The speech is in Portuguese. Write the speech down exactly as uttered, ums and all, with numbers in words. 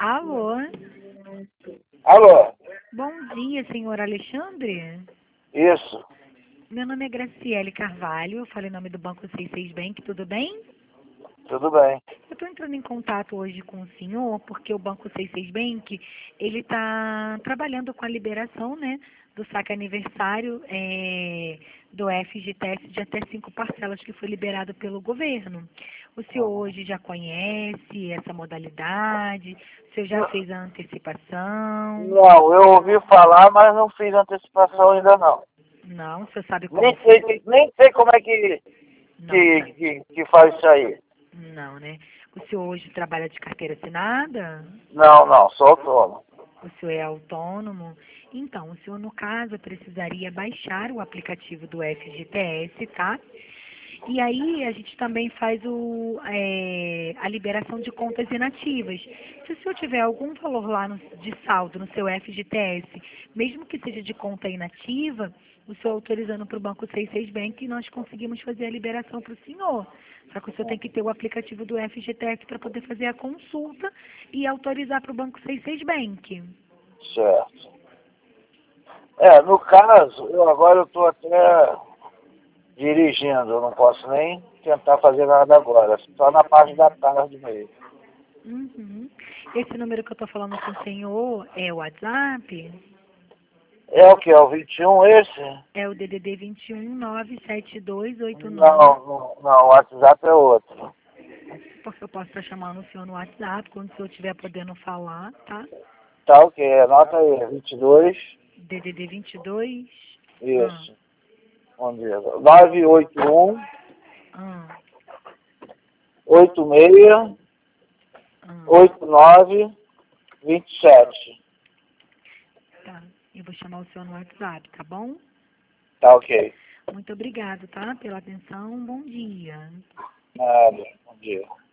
Alô? Alô? Bom dia, senhor Alexandre. Isso. Meu nome é Graciele Carvalho, eu falei em nome do Banco seis seis Bank, tudo bem? Tudo bem. Eu estou entrando em contato hoje com o senhor porque o Banco seis seis Bank, ele está trabalhando com a liberação, né, do saque aniversário é, do F G T S de até cinco parcelas que foi liberado pelo governo. O senhor hoje já conhece essa modalidade? O senhor já fez a antecipação? Não, eu ouvi falar, mas não fiz antecipação ainda não. Não, o senhor sabe como Nem sei, funciona? nem sei como é que, Não, que, sabe. que, que faz isso aí. Não, né? O senhor hoje trabalha de carteira assinada? Não, não, sou autônomo. O senhor é autônomo? Então, o senhor, no caso, precisaria baixar o aplicativo do F G T S, tá? E aí a gente também faz o, é, a liberação de contas inativas. Se o senhor tiver algum valor lá no- de saldo no seu F G T S, mesmo que seja de conta inativa, o senhor autorizando para o Banco seis seis Bank, nós conseguimos fazer a liberação para o senhor. Só que o senhor tem que ter o aplicativo do F G T S para poder fazer a consulta e autorizar para o Banco seis seis Bank. Certo. É, no caso, eu agora eu estou até dirigindo, eu não posso nem tentar fazer nada agora, só na parte da tarde mesmo. Uhum. Esse número que eu estou falando com o senhor é o WhatsApp? É o que? É o vinte e um esse? É o D D D vinte e um nove sete dois oito nove. Não, não, não, o WhatsApp é outro. Porque eu posso estar chamando o senhor no WhatsApp quando o senhor estiver podendo falar, tá? Tá ok, anota aí, vinte e dois, D D D vinte e dois. Ah, isso, vamos ver, nove oito um, ah, oito seis, ah. oito nove, vinte e sete. Tá. Eu vou chamar o senhor no WhatsApp, tá bom? Tá ok. Muito obrigado, tá? Pela atenção. Bom dia. Nada, bom dia.